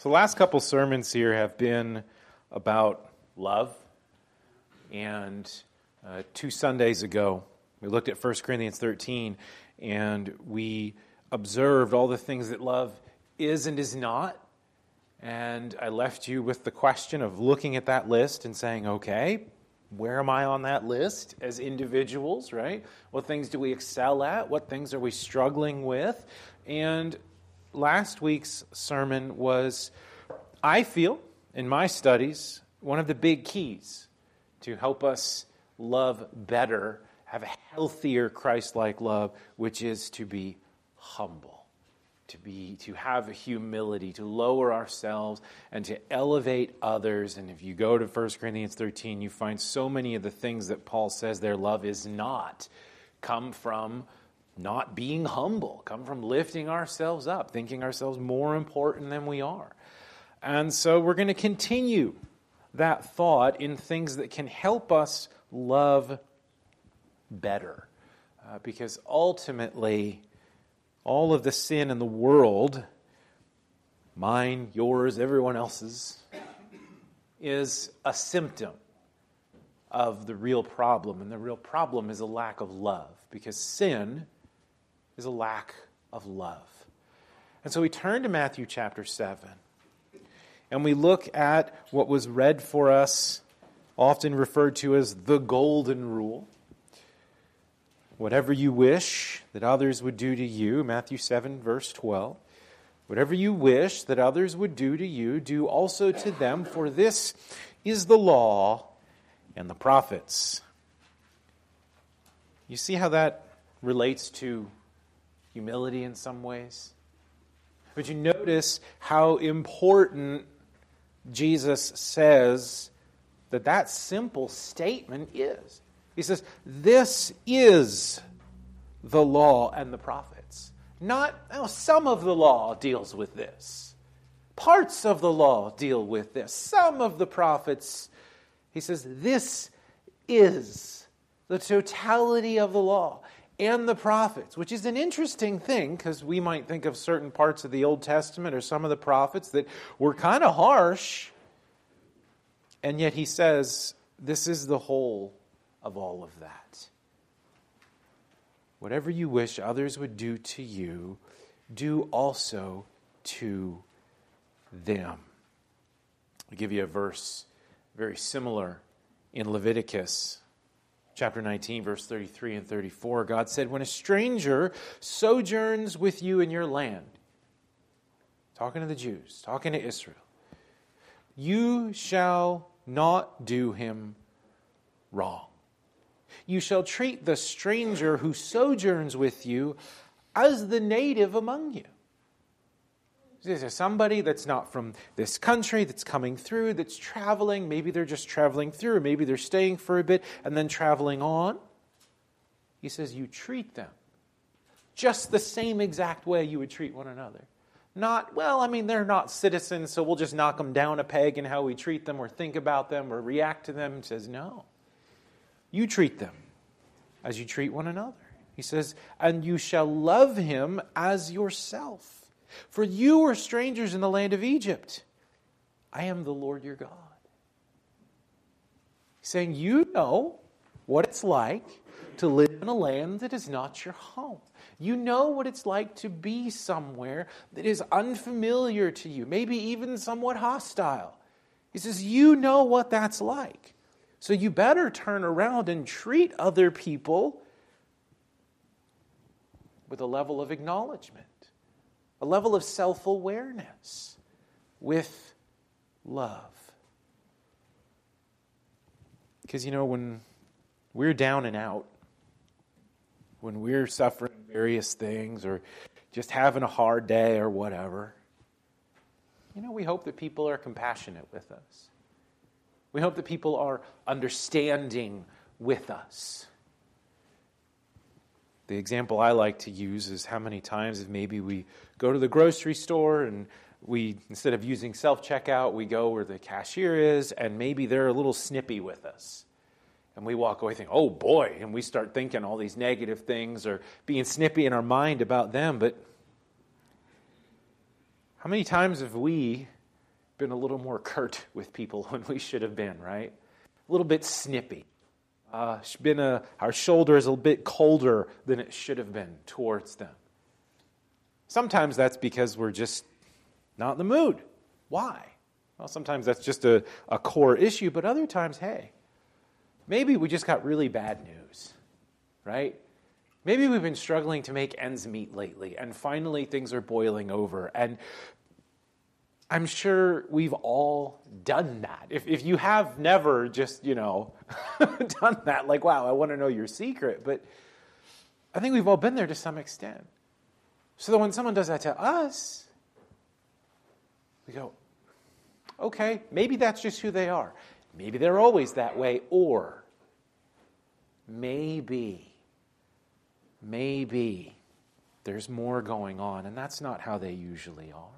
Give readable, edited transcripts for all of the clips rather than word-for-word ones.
So the last couple sermons here have been about love. And 2 Sundays ago, we looked at 1 Corinthians 13, and we observed all the things that love is and is not. And I left you with the question of looking at that list and saying, okay, where am I on that list as individuals, right? What things do we excel at? What things are we struggling with? And last week's sermon was, I feel, in my studies, one of the big keys to help us love better, have a healthier Christ-like love, which is to be humble, to have humility, to lower ourselves and to elevate others. And if you go to 1 Corinthians 13, you find so many of the things that Paul says their love is not come from not being humble, come from lifting ourselves up, thinking ourselves more important than we are. And so we're going to continue that thought in things that can help us love better. Because ultimately, all of the sin in the world, mine, yours, everyone else's, is a symptom of the real problem. And the real problem is a lack of love, because sin is a lack of love. And so we turn to Matthew chapter 7, and we look at what was read for us, often referred to as the golden rule. Whatever you wish that others would do to you, Matthew 7, verse 12. Whatever you wish that others would do to you, do also to them, for this is the law and the prophets. You see how that relates to humility in some ways? But you notice how important Jesus says that simple statement is. He says, this is the law and the prophets. Not, some of the law deals with this. Parts of the law deal with this. Some of the prophets, he says, this is the totality of the law and the prophets, which is an interesting thing, because we might think of certain parts of the Old Testament or some of the prophets that were kind of harsh, and yet he says, this is the whole of all of that. Whatever you wish others would do to you, do also to them. I'll give you a verse very similar in Leviticus chapter 19, verse 33 and 34. God said, when a stranger sojourns with you in your land, talking to the Jews, talking to Israel, you shall not do him wrong. You shall treat the stranger who sojourns with you as the native among you. This is somebody that's not from this country, that's coming through, that's traveling. Maybe they're just traveling through, or maybe they're staying for a bit and then traveling on. He says you treat them just the same exact way you would treat one another. Not, they're not citizens, so we'll just knock them down a peg in how we treat them or think about them or react to them. He says, no. You treat them as you treat one another. He says, and you shall love him as yourself. For you were strangers in the land of Egypt. I am the Lord your God. He's saying, you know what it's like to live in a land that is not your home. You know what it's like to be somewhere that is unfamiliar to you, maybe even somewhat hostile. He says, you know what that's like. So you better turn around and treat other people with a level of acknowledgement, a level of self-awareness, with love. Because, when we're down and out, when we're suffering various things or just having a hard day or whatever, we hope that people are compassionate with us. We hope that people are understanding with us. The example I like to use is how many times maybe we go to the grocery store and we, instead of using self-checkout, we go where the cashier is, and maybe they're a little snippy with us. And we walk away thinking, oh boy, and we start thinking all these negative things or being snippy in our mind about them. But how many times have we been a little more curt with people when we should have been, right? A little bit snippy. Our shoulder is a bit colder than it should have been towards them. Sometimes that's because we're just not in the mood. Why? Well, sometimes that's just a core issue, but other times, hey, maybe we just got really bad news, right? Maybe we've been struggling to make ends meet lately, and finally things are boiling over. And I'm sure we've all done that. If you have never just, done that, like, wow, I want to know your secret. But I think we've all been there to some extent. So that when someone does that to us, we go, okay, maybe that's just who they are. Maybe they're always that way. Or maybe there's more going on, and that's not how they usually are.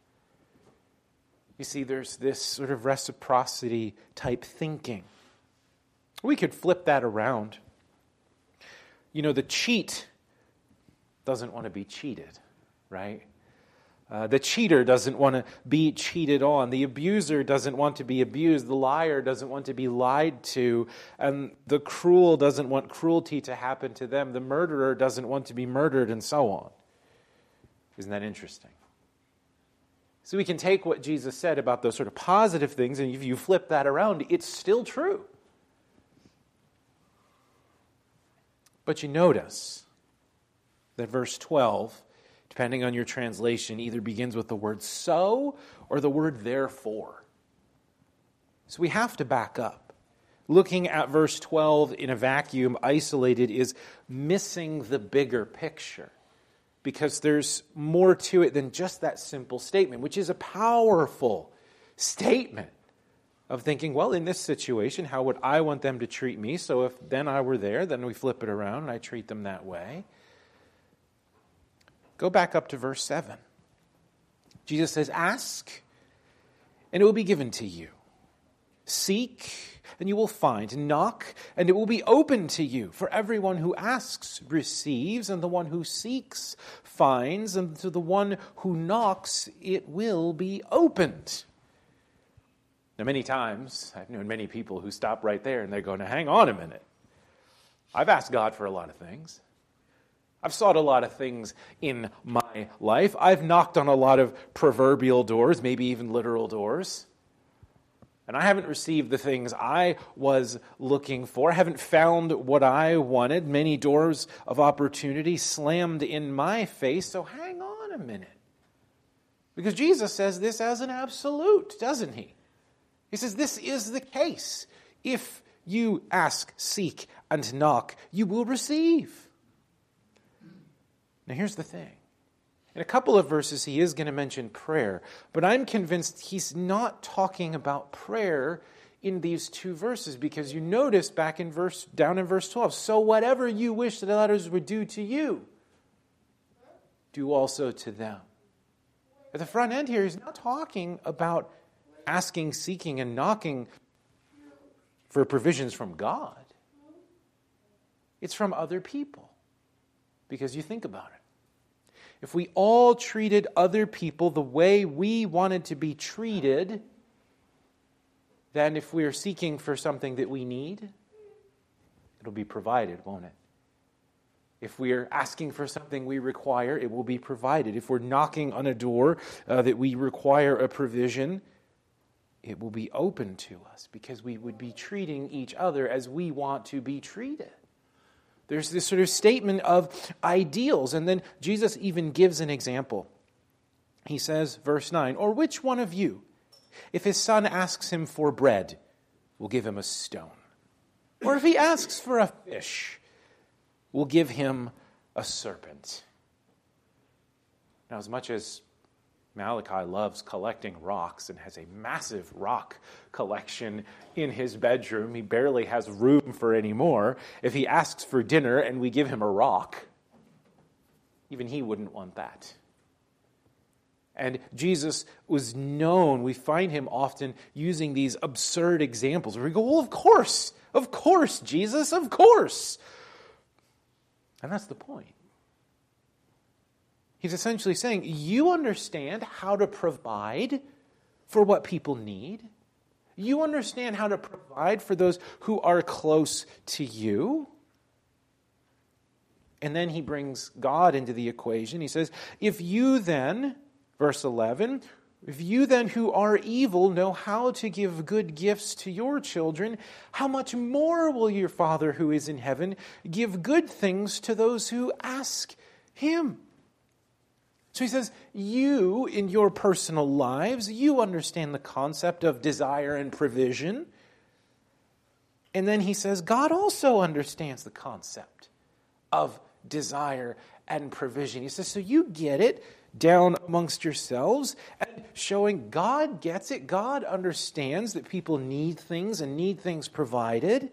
You see, there's this sort of reciprocity type thinking. We could flip that around. The cheat doesn't want to be cheated, right? The cheater doesn't want to be cheated on. The abuser doesn't want to be abused. The liar doesn't want to be lied to. And the cruel doesn't want cruelty to happen to them. The murderer doesn't want to be murdered, and so on. Isn't that interesting? So we can take what Jesus said about those sort of positive things, and if you flip that around, it's still true. But you notice that verse 12, depending on your translation, either begins with the word so or the word therefore. So we have to back up. Looking at verse 12 in a vacuum, isolated, is missing the bigger picture. Because there's more to it than just that simple statement, which is a powerful statement of thinking, well, in this situation, how would I want them to treat me? So if then I were there, then we flip it around and I treat them that way. Go back up to verse 7. Jesus says, ask, and it will be given to you. Seek, and you will find. Knock, and it will be open to you. For everyone who asks receives, and the one who seeks finds, and to the one who knocks it will be opened. Now, many times, I've known many people who stop right there, and they go, now hang on a minute. I've asked God for a lot of things. I've sought a lot of things in my life. I've knocked on a lot of proverbial doors, maybe even literal doors. And I haven't received the things I was looking for. I haven't found what I wanted. Many doors of opportunity slammed in my face. So hang on a minute. Because Jesus says this as an absolute, doesn't he? He says this is the case. If you ask, seek, and knock, you will receive. Now here's the thing. In a couple of verses, he is going to mention prayer, but I'm convinced he's not talking about prayer in these two verses, because you notice down in verse 12, so whatever you wish that others would do to you, do also to them. At the front end here, he's not talking about asking, seeking, and knocking for provisions from God. It's from other people, because you think about it. If we all treated other people the way we wanted to be treated, then if we are seeking for something that we need, it'll be provided, won't it? If we are asking for something we require, it will be provided. If we're knocking on a door that we require a provision, it will be open to us, because we would be treating each other as we want to be treated. There's this sort of statement of ideals, and then Jesus even gives an example. He says, verse 9, or which one of you, if his son asks him for bread, will give him a stone? Or if he asks for a fish, will give him a serpent? Now, as much as Malachi loves collecting rocks and has a massive rock collection in his bedroom, he barely has room for any more. If he asks for dinner and we give him a rock, even he wouldn't want that. And Jesus was known, we find him often using these absurd examples where we go, well, of course, Jesus, of course. And that's the point. He's essentially saying, you understand how to provide for what people need. You understand how to provide for those who are close to you. And then he brings God into the equation. He says, if you then, verse 11, if you then who are evil know how to give good gifts to your children, how much more will your Father who is in heaven give good things to those who ask him? So he says, you in your personal lives, you understand the concept of desire and provision. And then he says, God also understands the concept of desire and provision. He says, so you get it down amongst yourselves, and showing God gets it. God understands that people need things and need things provided.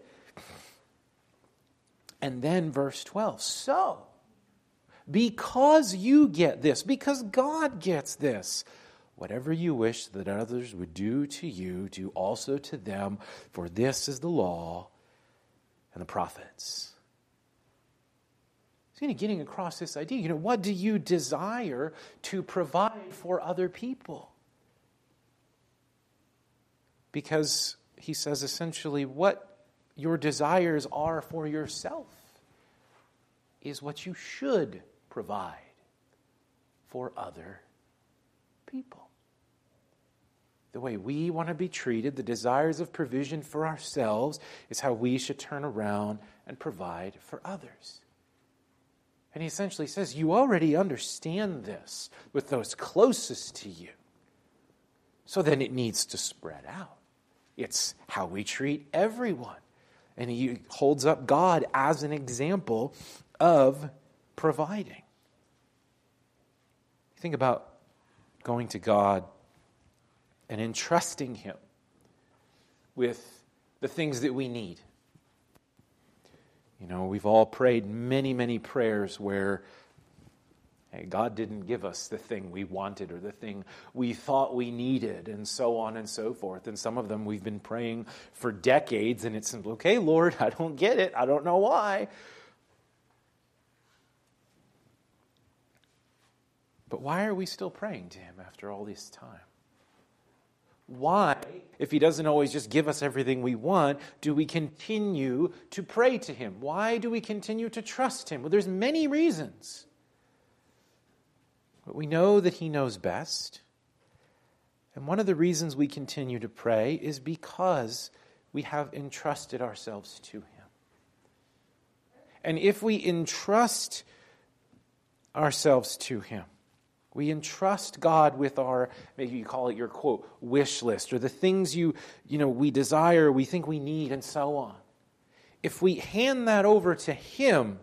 And then verse 12, so because you get this, because God gets this, whatever you wish that others would do to you, do also to them, for this is the law and the prophets. He's getting across this idea. What do you desire to provide for other people? Because he says essentially what your desires are for yourself is what you should provide for other people. The way we want to be treated, the desires of provision for ourselves, is how we should turn around and provide for others. And he essentially says, you already understand this with those closest to you. So then it needs to spread out. It's how we treat everyone. And he holds up God as an example of providing. Think about going to God and entrusting him with the things that we need. We've all prayed many, many prayers where, hey, God didn't give us the thing we wanted or the thing we thought we needed, and so on and so forth. And some of them we've been praying for decades, and it's okay, Lord, I don't get it. I don't know why. But why are we still praying to him after all this time? Why, if he doesn't always just give us everything we want, do we continue to pray to him? Why do we continue to trust him? Well, there's many reasons. But we know that he knows best. And one of the reasons we continue to pray is because we have entrusted ourselves to him. And if we entrust ourselves to him, we entrust God with our, maybe you call it your quote, wish list, or the things we desire, we think we need, and so on. If we hand that over to him,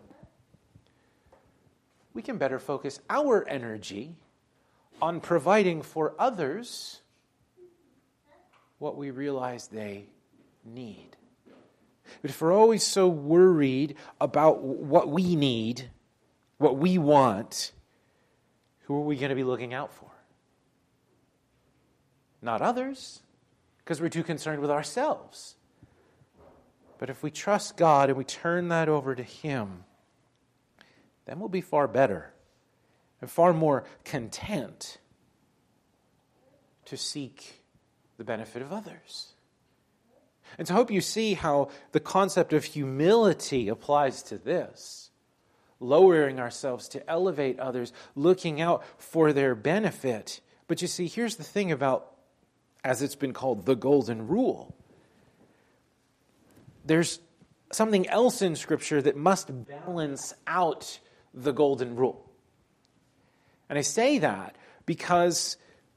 we can better focus our energy on providing for others what we realize they need. But if we're always so worried about what we need, what we want, who are we going to be looking out for? Not others, because we're too concerned with ourselves. But if we trust God and we turn that over to him, then we'll be far better and far more content to seek the benefit of others. And so I hope you see how the concept of humility applies to this. Lowering ourselves to elevate others, looking out for their benefit. But you see, here's the thing about, as it's been called, the golden rule. There's something else in Scripture that must balance out the golden rule. And I say that because,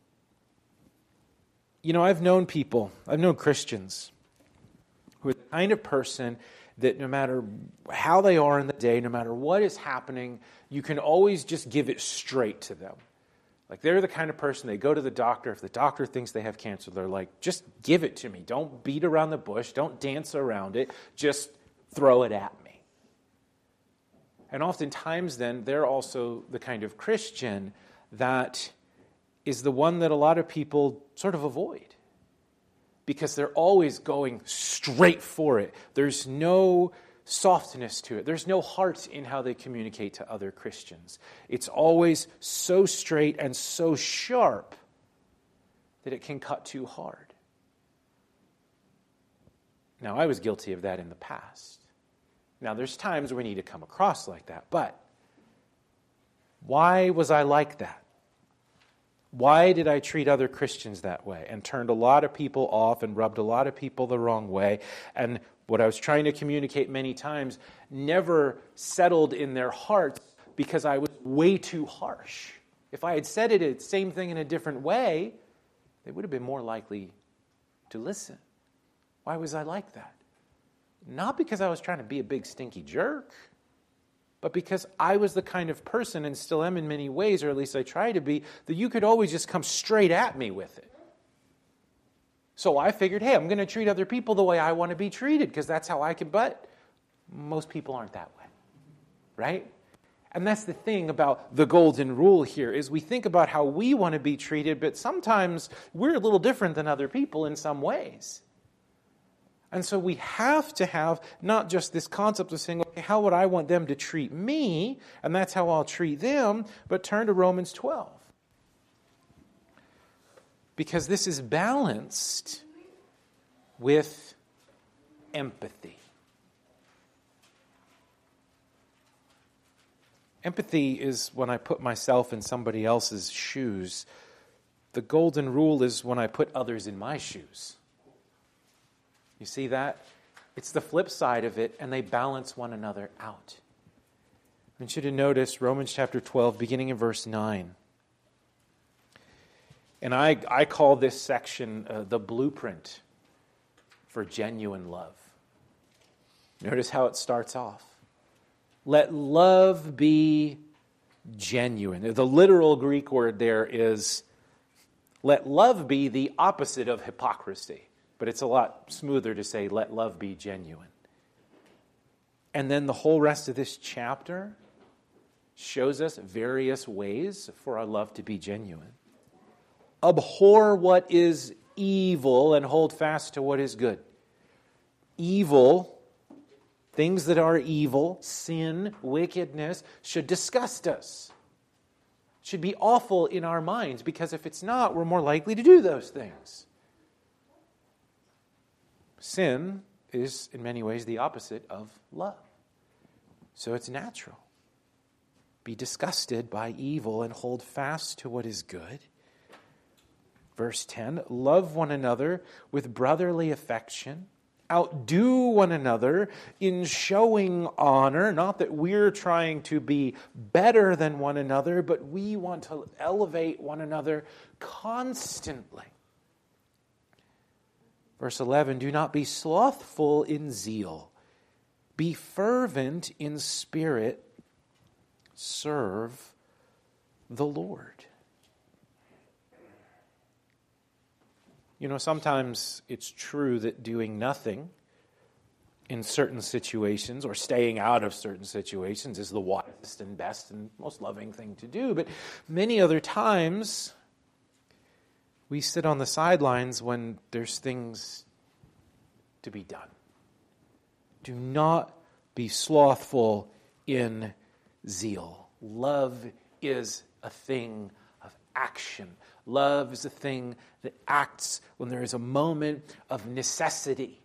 I've known Christians who are the kind of person that no matter how they are in the day, no matter what is happening, you can always just give it straight to them. Like they're the kind of person, they go to the doctor. If the doctor thinks they have cancer, they're like, just give it to me. Don't beat around the bush. Don't dance around it. Just throw it at me. And oftentimes then, they're also the kind of Christian that is the one that a lot of people sort of avoid. Because they're always going straight for it. There's no softness to it. There's no heart in how they communicate to other Christians. It's always so straight and so sharp that it can cut too hard. Now, I was guilty of that in the past. Now, there's times we need to come across like that, but why was I like that? Why did I treat other Christians that way and turned a lot of people off and rubbed a lot of people the wrong way? And what I was trying to communicate many times never settled in their hearts because I was way too harsh. If I had said it the same thing in a different way, they would have been more likely to listen. Why was I like that? Not because I was trying to be a big stinky jerk, but because I was the kind of person, and still am in many ways, or at least I try to be, that you could always just come straight at me with it. So I figured, hey, I'm going to treat other people the way I want to be treated, because that's how I can, but most people aren't that way, right? And that's the thing about the golden rule here, is we think about how we want to be treated, but sometimes we're a little different than other people in some ways. And so we have to have not just this concept of saying, okay, how would I want them to treat me? And that's how I'll treat them. But turn to Romans 12. Because this is balanced with empathy. Empathy is when I put myself in somebody else's shoes. The golden rule is when I put others in my shoes. You see that? It's the flip side of it, and they balance one another out. I want you to notice Romans chapter 12, beginning in verse 9. And I call this section the blueprint for genuine love. Notice how it starts off. Let love be genuine. The literal Greek word there is, let love be the opposite of hypocrisy. But it's a lot smoother to say, let love be genuine. And then the whole rest of this chapter shows us various ways for our love to be genuine. Abhor what is evil and hold fast to what is good. Evil, things that are evil, sin, wickedness, should disgust us. Should be awful in our minds, because if it's not, we're more likely to do those things. Sin is, in many ways, the opposite of love. So it's natural. Be disgusted by evil and hold fast to what is good. Verse 10, love one another with brotherly affection. Outdo one another in showing honor. Not that we're trying to be better than one another, but we want to elevate one another constantly. Verse 11, do not be slothful in zeal. Be fervent in spirit. Serve the Lord. You know, sometimes it's true that doing nothing in certain situations or staying out of certain situations is the wisest and best and most loving thing to do. But many other times, we sit on the sidelines when there's things to be done. Do not be slothful in zeal. Love is a thing of action. Love is a thing that acts when there is a moment of necessity.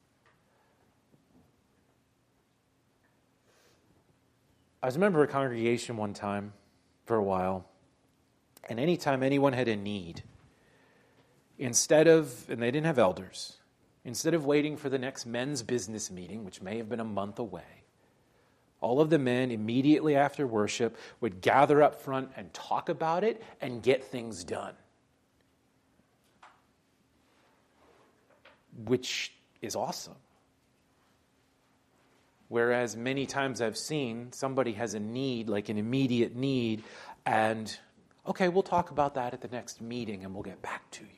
I was a member of a congregation one time for a while, and anytime anyone had a need, instead of, and they didn't have elders, instead of waiting for the next men's business meeting, which may have been a month away, all of the men immediately after worship would gather up front and talk about it and get things done. Which is awesome. Whereas many times I've seen somebody has a need, like an immediate need, and, okay, we'll talk about that at the next meeting and we'll get back to you.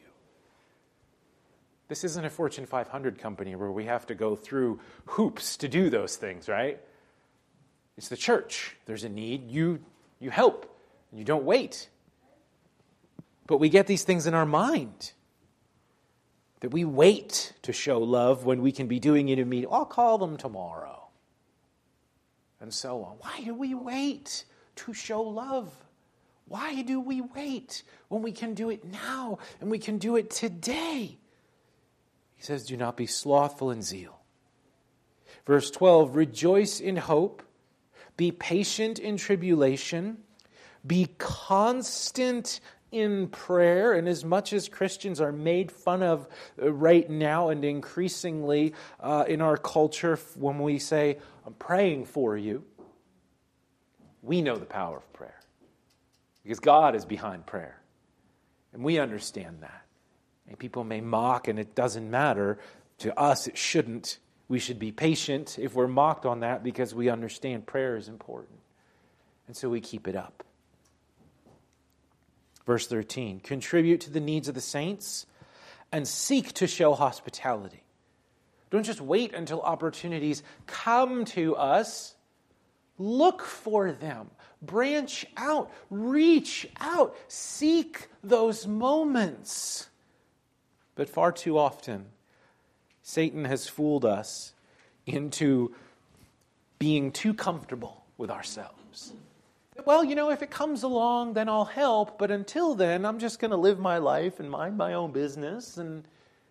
This isn't a Fortune 500 company where we have to go through hoops to do those things, right? It's the church. There's a need. You help. You don't wait. But we get these things in our mind. That we wait to show love when we can be doing it immediately. I'll call them tomorrow. And so on. Why do we wait to show love? Why do we wait when we can do it now and we can do it today? He says, do not be slothful in zeal. Verse 12, rejoice in hope, be patient in tribulation, be constant in prayer. And as much as Christians are made fun of right now and increasingly in our culture when we say, I'm praying for you, we know the power of prayer. Because God is behind prayer. And we understand that. And people may mock, and it doesn't matter. To us, it shouldn't. We should be patient if we're mocked on that because we understand prayer is important. And so we keep it up. Verse 13, contribute to the needs of the saints and seek to show hospitality. Don't just wait until opportunities come to us. Look for them. Branch out. Reach out. Seek those moments. But far too often, Satan has fooled us into being too comfortable with ourselves. Well, if it comes along, then I'll help. But until then, I'm just going to live my life and mind my own business and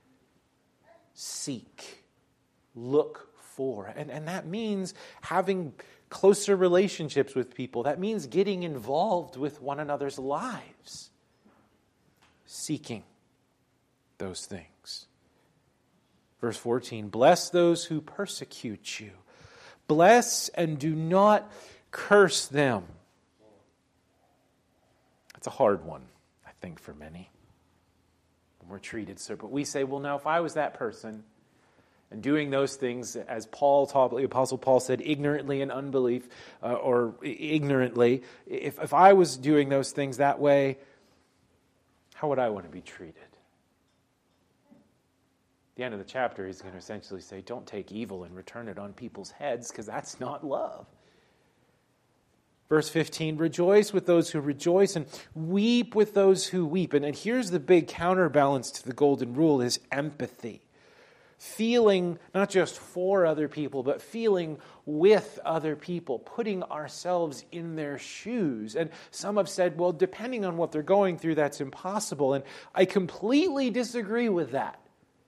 seek, look for. And that means having closer relationships with people. That means getting involved with one another's lives. Seeking those things. Verse 14, bless those who persecute you. Bless and do not curse them. That's a hard one, I think, for many. When we're treated so. But we say, well, now, if I was that person and doing those things, as Paul taught, the Apostle Paul said, ignorantly and unbelief, or ignorantly, if I was doing those things that way, how would I want to be treated? At the end of the chapter, he's going to essentially say, don't take evil and return it on people's heads, because that's not love. Verse 15, rejoice with those who rejoice and weep with those who weep. And here's the big counterbalance to the golden rule is empathy. Feeling not just for other people, but feeling with other people, putting ourselves in their shoes. And some have said, well, depending on what they're going through, that's impossible. And I completely disagree with that.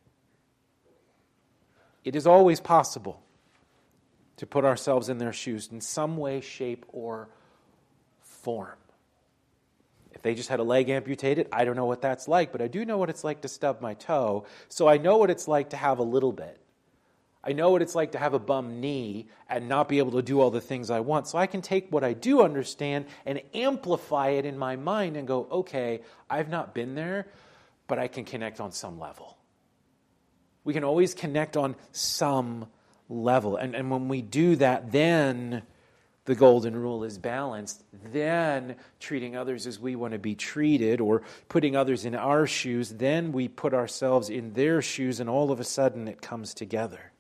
It is always possible to put ourselves in their shoes in some way, shape, or form. If they just had a leg amputated, I don't know what that's like, but I do know what it's like to stub my toe, so I know what it's like to have a little bit. I know what it's like to have a bum knee and not be able to do all the things I want, so I can take what I do understand and amplify it in my mind and go, okay, I've not been there, but I can connect on some level. We can always connect on some level. And when we do that, then the golden rule is balanced. Then treating others as we want to be treated, or putting others in our shoes, then we put ourselves in their shoes, and all of a sudden it comes together.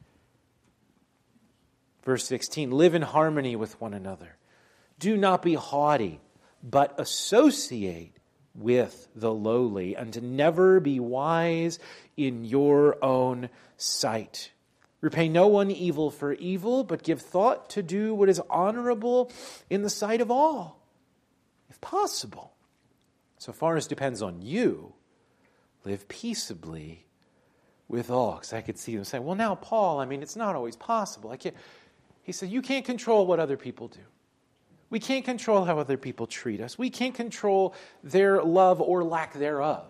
Verse 16, live in harmony with one another. Do not be haughty, but associate with the lowly, and to never be wise in your own sight. Repay no one evil for evil, but give thought to do what is honorable in the sight of all, if possible. So far as depends on you, live peaceably with all. Because I could see them saying, well, now, Paul, it's not always possible. He said, you can't control what other people do. We can't control how other people treat us. We can't control their love or lack thereof.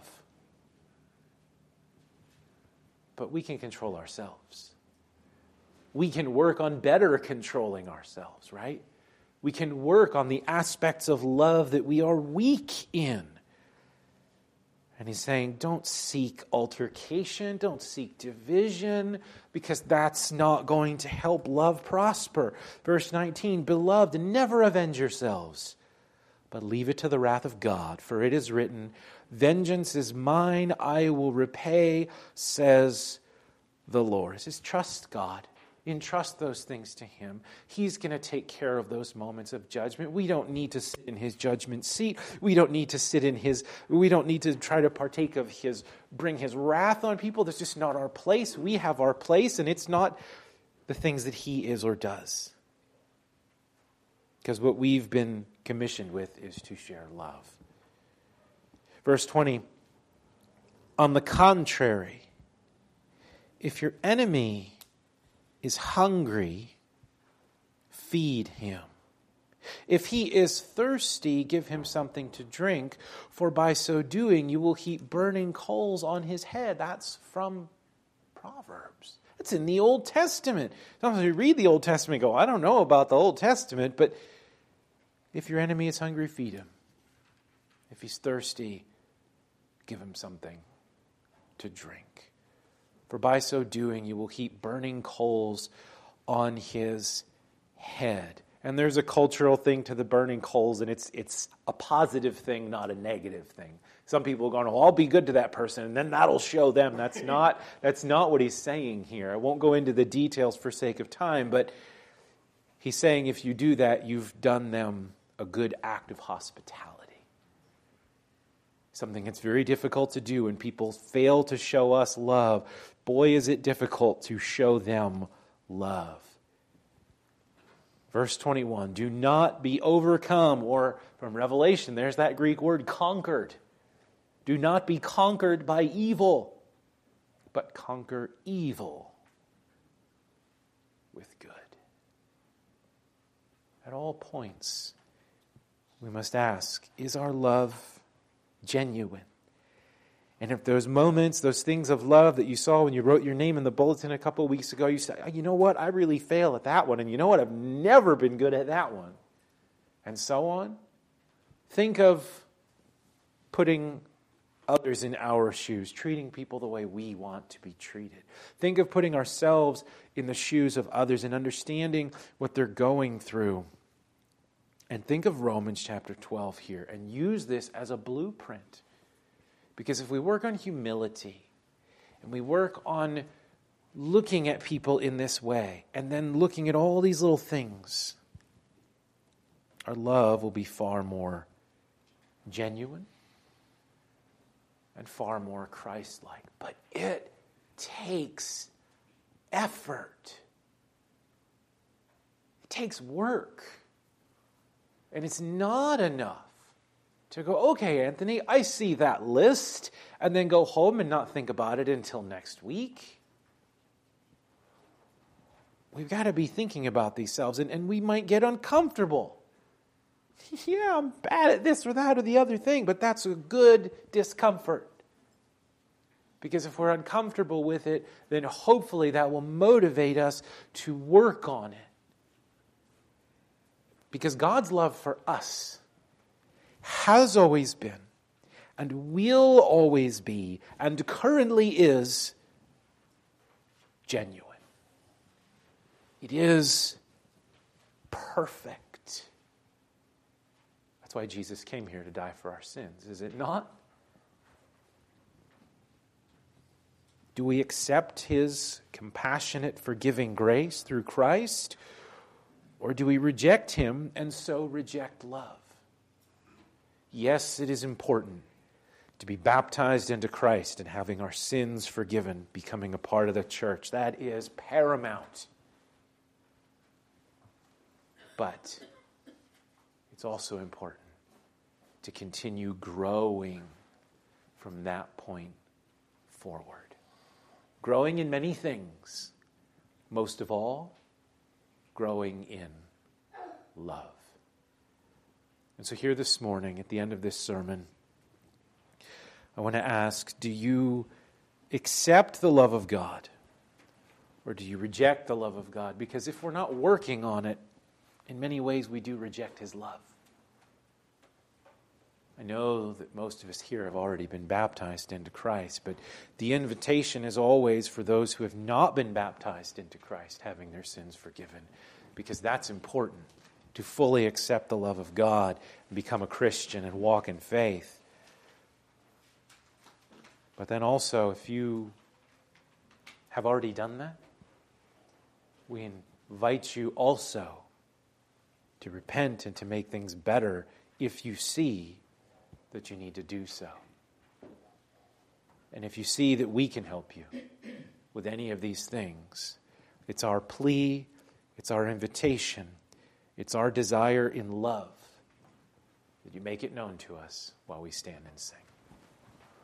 But we can control ourselves. We can work on better controlling ourselves, right? We can work on the aspects of love that we are weak in. And he's saying, don't seek altercation, don't seek division, because that's not going to help love prosper. Verse 19, beloved, never avenge yourselves, but leave it to the wrath of God. For it is written, vengeance is mine, I will repay, says the Lord. It says, trust God. Entrust those things to Him. He's going to take care of those moments of judgment. We don't need to sit in His judgment seat. We don't need to try to partake of bring His wrath on people. That's just not our place. We have our place, and it's not the things that He is or does. Because what we've been commissioned with is to share love. Verse 20, on the contrary, if your enemy is hungry, feed him. If he is thirsty, give him something to drink, for by so doing you will heap burning coals on his head. That's from Proverbs. It's in the Old Testament. Sometimes we read the Old Testament and go, I don't know about the Old Testament, but if your enemy is hungry, feed him. If he's thirsty, give him something to drink. For by so doing you will heap burning coals on his head. And there's a cultural thing to the burning coals, and it's a positive thing, not a negative thing. Some people are going, oh, I'll be good to that person, and then that'll show them. That's not what he's saying here. I won't go into the details for sake of time, but he's saying if you do that, you've done them a good act of hospitality. Something that's very difficult to do when people fail to show us love. Boy, is it difficult to show them love. Verse 21, do not be overcome, or from Revelation, there's that Greek word conquered. Do not be conquered by evil, but conquer evil with good. At all points, we must ask, is our love genuine? And if those moments, those things of love that you saw when you wrote your name in the bulletin a couple of weeks ago, you said, oh, you know what, I really fail at that one. And you know what, I've never been good at that one. And so on. Think of putting others in our shoes, treating people the way we want to be treated. Think of putting ourselves in the shoes of others and understanding what they're going through. And think of Romans chapter 12 here and use this as a blueprint. Because if we work on humility and we work on looking at people in this way and then looking at all these little things, our love will be far more genuine and far more Christ-like. But it takes effort. It takes work. And it's not enough to go, okay, Anthony, I see that list, and then go home and not think about it until next week. We've got to be thinking about these selves, and we might get uncomfortable. Yeah, I'm bad at this or that or the other thing, but that's a good discomfort. Because if we're uncomfortable with it, then hopefully that will motivate us to work on it. Because God's love for us has always been, and will always be, and currently is genuine. It is perfect. That's why Jesus came here to die for our sins, is it not? Do we accept His compassionate, forgiving grace through Christ? Or do we reject Him and so reject love? Yes, it is important to be baptized into Christ and having our sins forgiven, becoming a part of the church. That is paramount. But it's also important to continue growing from that point forward. Growing in many things. Most of all, growing in love. And so here this morning, at the end of this sermon, I want to ask, do you accept the love of God? Or do you reject the love of God? Because if we're not working on it, in many ways we do reject His love. I know that most of us here have already been baptized into Christ, but the invitation is always for those who have not been baptized into Christ, having their sins forgiven, because that's important, to fully accept the love of God and become a Christian and walk in faith. But then also, if you have already done that, we invite you also to repent and to make things better if you see that you need to do so. And if you see that we can help you with any of these things, it's our plea, it's our invitation It's our desire in love that you make it known to us while we stand and sing.